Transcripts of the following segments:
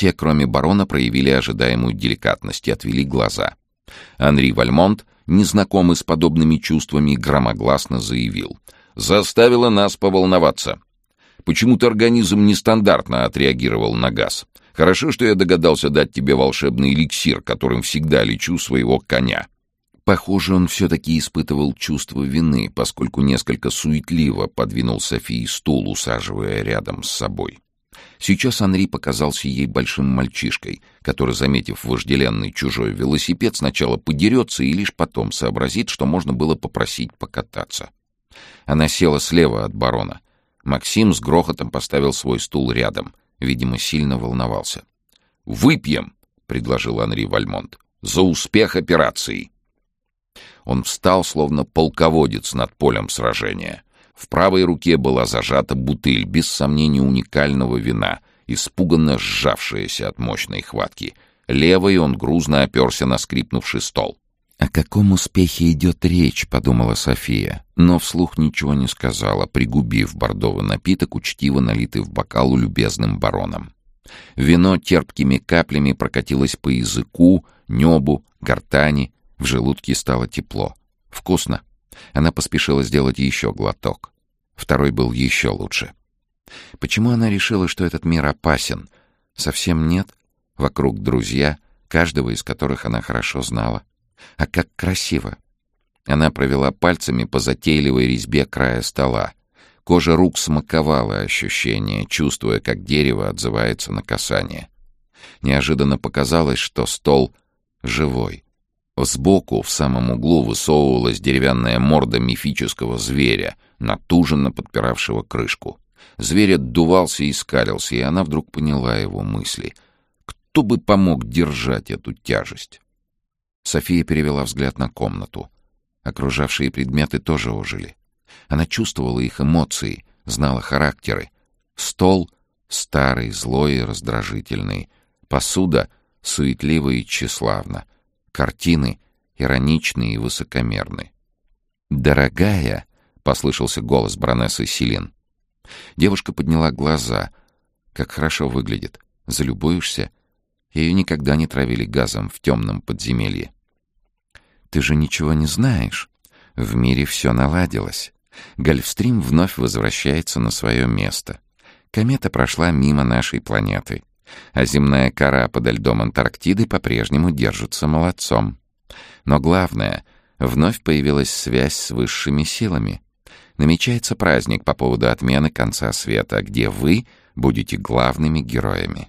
Все, кроме барона, проявили ожидаемую деликатность и отвели глаза. Анри Вальмонт, незнакомый с подобными чувствами, громогласно заявил: «Заставило нас поволноваться. Почему-то организм нестандартно отреагировал на газ. Хорошо, что я догадался дать тебе волшебный эликсир, которым всегда лечу своего коня». Похоже, он все-таки испытывал чувство вины, поскольку несколько суетливо подвинул Софии стул, усаживая рядом с собой. Сейчас Анри показался ей большим мальчишкой, который, заметив вожделенный чужой велосипед, сначала подерется и лишь потом сообразит, что можно было попросить покататься. Она села слева от барона. Максим с грохотом поставил свой стул рядом. Видимо, сильно волновался. «Выпьем», — предложил Анри Вальмонт, — «за успех операции». Он встал, словно полководец над полем сражения. В правой руке была зажата бутыль, без сомнения уникального вина, испуганно сжавшаяся от мощной хватки. Левой он грузно оперся на скрипнувший стол. «О каком успехе идет речь?» — подумала София, но вслух ничего не сказала, пригубив бордовый напиток, учтиво налитый в бокал любезным бароном. Вино терпкими каплями прокатилось по языку, небу, гортани. В желудке стало тепло. Вкусно. Она поспешила сделать еще глоток. Второй был еще лучше. Почему она решила, что этот мир опасен? Совсем нет. Вокруг друзья, каждого из которых она хорошо знала. А как красиво! Она провела пальцами по затейливой резьбе края стола. Кожа рук смаковала ощущение, чувствуя, как дерево отзывается на касание. Неожиданно показалось, что стол живой. Сбоку, в самом углу, высовывалась деревянная морда мифического зверя, натуженно подпиравшего крышку. Зверь отдувался и скалился, и она вдруг поняла его мысли. Кто бы помог держать эту тяжесть? София перевела взгляд на комнату. Окружавшие предметы тоже ожили. Она чувствовала их эмоции, знала характеры. Стол — старый, злой и раздражительный. Посуда — суетливая и тщеславна. Картины ироничные и высокомерны. «Дорогая!» — послышался голос баронессы Селин. Девушка подняла глаза. Как хорошо выглядит. Залюбуешься? Ее никогда не травили газом в темном подземелье. «Ты же ничего не знаешь. В мире все наладилось. Гольфстрим вновь возвращается на свое место. Комета прошла мимо нашей планеты. А земная кора подо льдом Антарктиды по-прежнему держится молодцом. Но главное, вновь появилась связь с высшими силами. Намечается праздник по поводу отмены конца света, где вы будете главными героями».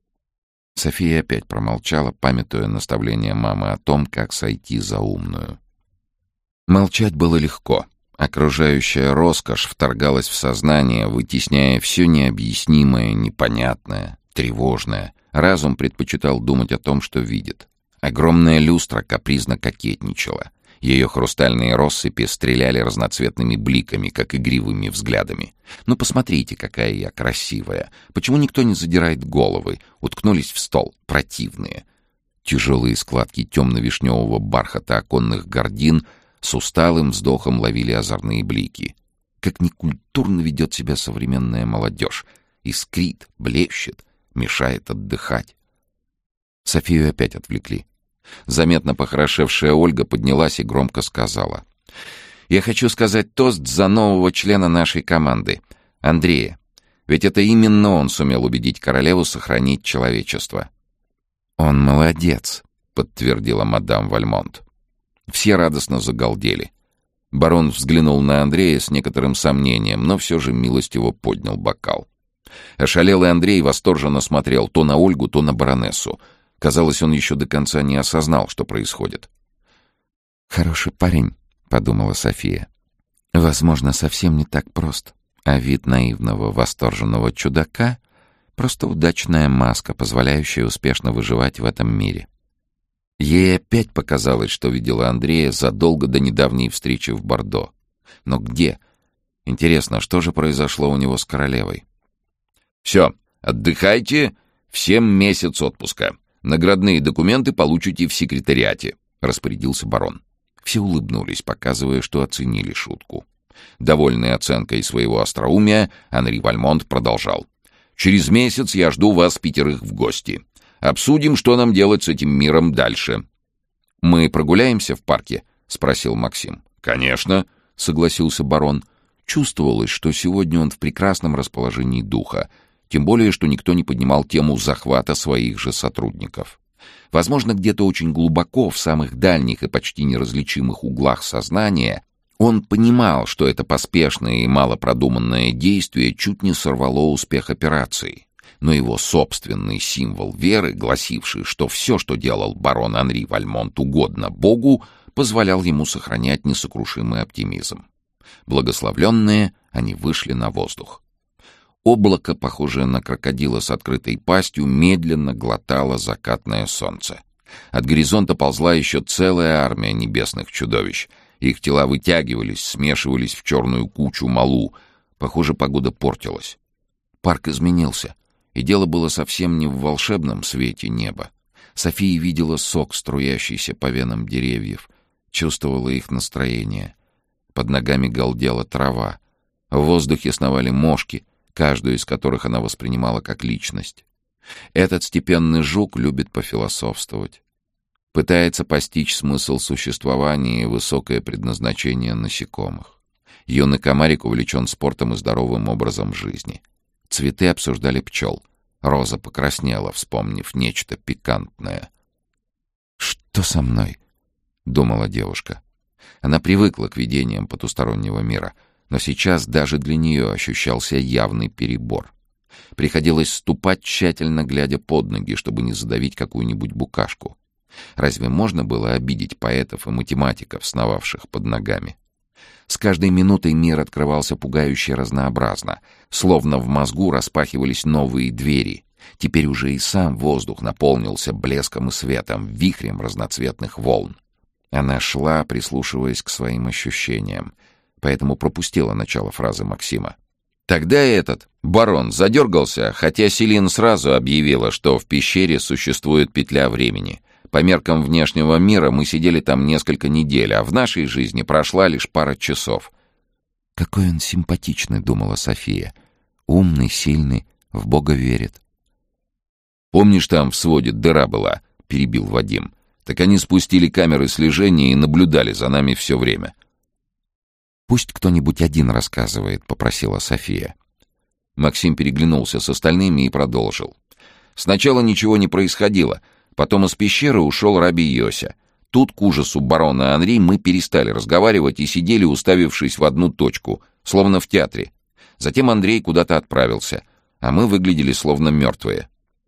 София опять промолчала, памятуя наставление мамы о том, как сойти за умную. Молчать было легко. Окружающая роскошь вторгалась в сознание, вытесняя все необъяснимое, непонятное, тревожное. Разум предпочитал думать о том, что видит. Огромная люстра капризно кокетничала. Ее хрустальные россыпи стреляли разноцветными бликами, как игривыми взглядами. «Ну, посмотрите, какая я красивая! Почему никто не задирает головы? Уткнулись в стол. Противные!» Тяжелые складки темно-вишневого бархата оконных гардин с усталым вздохом ловили озорные блики. Как некультурно ведет себя современная молодежь. Искрит, блещет, мешает отдыхать. Софию опять отвлекли. Заметно похорошевшая Ольга поднялась и громко сказала: «Я хочу сказать тост за нового члена нашей команды, Андрея. Ведь это именно он сумел убедить королеву сохранить человечество». «Он молодец», — подтвердила мадам Вальмонт. Все радостно загалдели. Барон взглянул на Андрея с некоторым сомнением, но все же милостиво поднял бокал. Ошалелый Андрей восторженно смотрел то на Ольгу, то на баронессу. Казалось, он еще до конца не осознал, что происходит. «Хороший парень», — подумала София. «Возможно, совсем не так прост. А вид наивного, восторженного чудака — просто удачная маска, позволяющая успешно выживать в этом мире». Ей опять показалось, что видела Андрея задолго до недавней встречи в Бордо. Но где? Интересно, что же произошло у него с королевой? «Все, отдыхайте, всем месяц отпуска. Наградные документы получите в секретариате», — распорядился барон. Все улыбнулись, показывая, что оценили шутку. Довольный оценкой своего остроумия, Анри Вальмонт продолжал. Через месяц я жду вас 5 в гости. Обсудим, что нам делать с этим миром дальше». «Мы прогуляемся в парке?» — спросил Максим. «Конечно», — согласился барон. Чувствовалось, что сегодня он в прекрасном расположении духа, тем более, что никто не поднимал тему захвата своих же сотрудников. Возможно, где-то очень глубоко, в самых дальних и почти неразличимых углах сознания, он понимал, что это поспешное и малопродуманное действие чуть не сорвало успех операции. Но его собственный символ веры, гласивший, что все, что делал барон Анри Вальмонт, угодно Богу, позволял ему сохранять несокрушимый оптимизм. Благословленные, они вышли на воздух. Облако, похожее на крокодила с открытой пастью, медленно глотало закатное солнце. От горизонта ползла еще целая армия небесных чудовищ. Их тела вытягивались, смешивались в черную кучу малу. Похоже, погода портилась. Парк изменился, и дело было совсем не в волшебном свете неба. София видела сок, струящийся по венам деревьев, чувствовала их настроение. Под ногами галдела трава. В воздухе сновали мошки, каждую из которых она воспринимала как личность. Этот степенный жук любит пофилософствовать. Пытается постичь смысл существования и высокое предназначение насекомых. Юный комарик увлечен спортом и здоровым образом жизни. Цветы обсуждали пчел. Роза покраснела, вспомнив нечто пикантное. «Что со мной?» — думала девушка. Она привыкла к видениям потустороннего мира, но сейчас даже для нее ощущался явный перебор. Приходилось ступать, тщательно глядя под ноги, чтобы не задавить какую-нибудь букашку. Разве можно было обидеть поэтов и математиков, сновавших под ногами? С каждой минутой мир открывался пугающе разнообразно, словно в мозгу распахивались новые двери. Теперь уже и сам воздух наполнился блеском и светом, вихрем разноцветных волн. Она шла, прислушиваясь к своим ощущениям, поэтому пропустила начало фразы Максима. Тогда этот барон задергался, хотя Селин сразу объявила, что в пещере существует петля времени. По меркам внешнего мира мы сидели там несколько недель, а в нашей жизни прошла лишь пара часов. «Какой он симпатичный», — думала София. «Умный, сильный, в Бога верит». «Помнишь, там в своде дыра была?» — перебил Вадим. «Так они спустили камеры слежения и наблюдали за нами все время». «Пусть кто-нибудь один рассказывает», — попросила София. Максим переглянулся с остальными и продолжил. «Сначала ничего не происходило. Потом из пещеры ушел раби Йося. Тут, к ужасу барона Анри, мы перестали разговаривать и сидели, уставившись в одну точку, словно в театре. Затем Андрей куда-то отправился, а мы выглядели словно мертвые».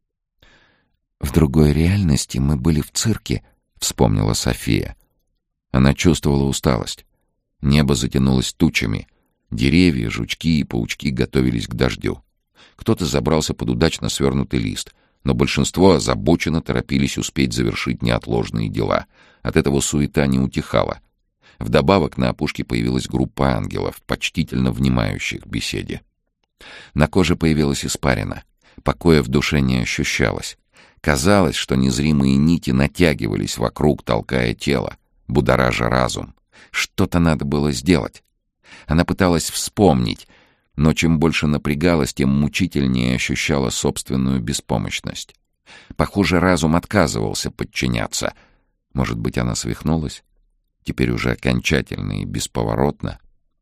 «В другой реальности мы были в цирке», — вспомнила София. Она чувствовала усталость. Небо затянулось тучами. Деревья, жучки и паучки готовились к дождю. Кто-то забрался под удачно свернутый лист, но большинство озабоченно торопились успеть завершить неотложные дела. От этого суета не утихала. Вдобавок на опушке появилась группа ангелов, почтительно внимающих беседе. На коже появилась испарина. Покоя в душе не ощущалось. Казалось, что незримые нити натягивались вокруг, толкая тело, будоража разум. Что-то надо было сделать. Она пыталась вспомнить, но чем больше напрягалась, тем мучительнее ощущала собственную беспомощность. Похоже, разум отказывался подчиняться. Может быть, она свихнулась? Теперь уже окончательно и бесповоротно.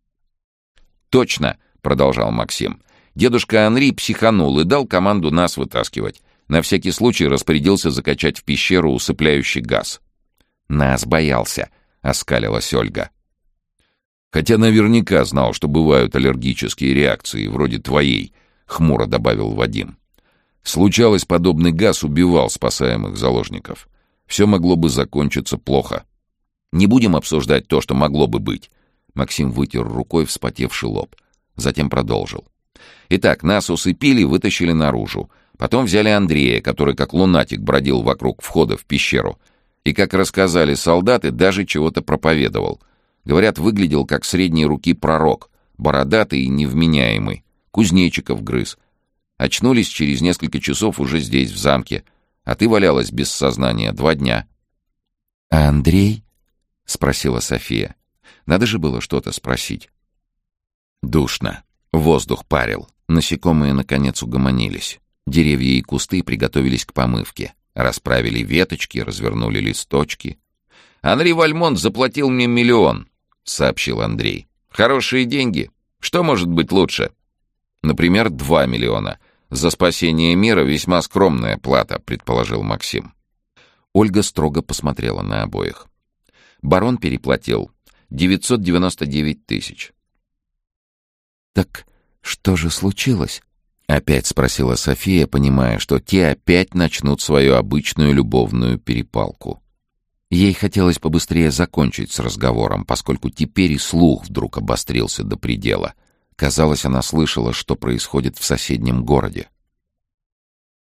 «Точно!» — продолжал Максим. «Дедушка Анри психанул и дал команду нас вытаскивать. На всякий случай распорядился закачать в пещеру усыпляющий газ». «Нас боялся», — оскалилась Ольга. «Хотя наверняка знал, что бывают аллергические реакции, вроде твоей», — хмуро добавил Вадим. «Случалось, подобный газ убивал спасаемых заложников. Все могло бы закончиться плохо. Не будем обсуждать то, что могло бы быть». Максим вытер рукой вспотевший лоб. Затем продолжил. «Итак, нас усыпили, вытащили наружу. Потом взяли Андрея, который как лунатик бродил вокруг входа в пещеру. И, как рассказали солдаты, даже чего-то проповедовал. Говорят, выглядел как средней руки пророк, бородатый и невменяемый. Кузнечиков грыз. Очнулись через несколько часов уже здесь, в замке. А ты валялась без сознания 2 дня». «А Андрей?» — спросила София. Надо же было что-то спросить. Душно. Воздух парил. Насекомые, наконец, угомонились. Деревья и кусты приготовились к помывке. Расправили веточки, развернули листочки. «Анри Вальмонт заплатил мне 1 миллион», — сообщил Андрей. «Хорошие деньги. Что может быть лучше?» «Например, 2 миллиона. За спасение мира весьма скромная плата», — предположил Максим. Ольга строго посмотрела на обоих. Барон переплатил 999 тысяч. «Так что же случилось?» — опять спросила София, понимая, что те опять начнут свою обычную любовную перепалку. Ей хотелось побыстрее закончить с разговором, поскольку теперь и слух вдруг обострился до предела. Казалось, она слышала, что происходит в соседнем городе.